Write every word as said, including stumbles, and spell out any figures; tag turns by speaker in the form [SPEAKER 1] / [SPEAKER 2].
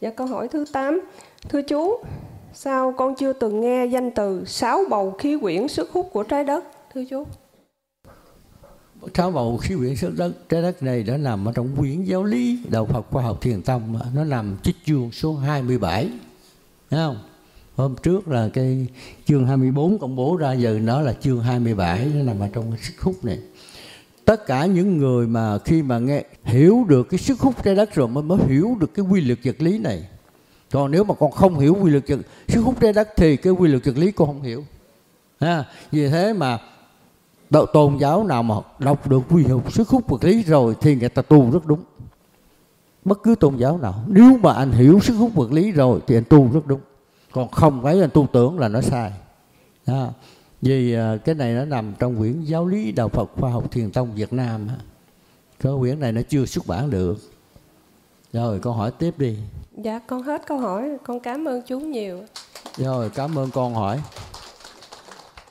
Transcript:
[SPEAKER 1] Dạ, câu hỏi thứ tám. Thưa chú, sao con chưa từng nghe danh từ sáu bầu khí quyển sức hút của trái đất, thưa chú?
[SPEAKER 2] Sáu bầu khí quyển sức đất trái đất này đã nằm ở trong quyển giáo lý Đạo Phật Khoa học Thiền Tông, nó nằm trích chương số hai mươi bảy, thấy không? Hôm trước là cái chương hai mươi bốn công bố ra, giờ nó là chương hai mươi bảy, nó nằm ở trong cái sức hút này. Tất cả những người mà khi mà nghe hiểu được cái sức hút trái đất rồi mới mới hiểu được cái quy luật vật lý này. Còn nếu mà con không hiểu quy luật vật, sức hút trái đất thì cái quy luật vật lý con không hiểu. Ha, vì thế mà tôn giáo nào mà đọc được quy luật sức hút vật lý rồi thì người ta tu rất đúng. Bất cứ tôn giáo nào, nếu mà anh hiểu sức hút vật lý rồi thì anh tu rất đúng. Còn không phải anh tu tưởng là nó sai. Đó. Vì cái này nó nằm trong quyển giáo lý Đạo Phật Khoa học Thiền Tông Việt Nam. Cái quyển này nó chưa xuất bản được. Rồi con hỏi tiếp đi.
[SPEAKER 1] Dạ, con hết câu hỏi. Con cảm ơn chú nhiều.
[SPEAKER 2] Rồi, cảm ơn con hỏi.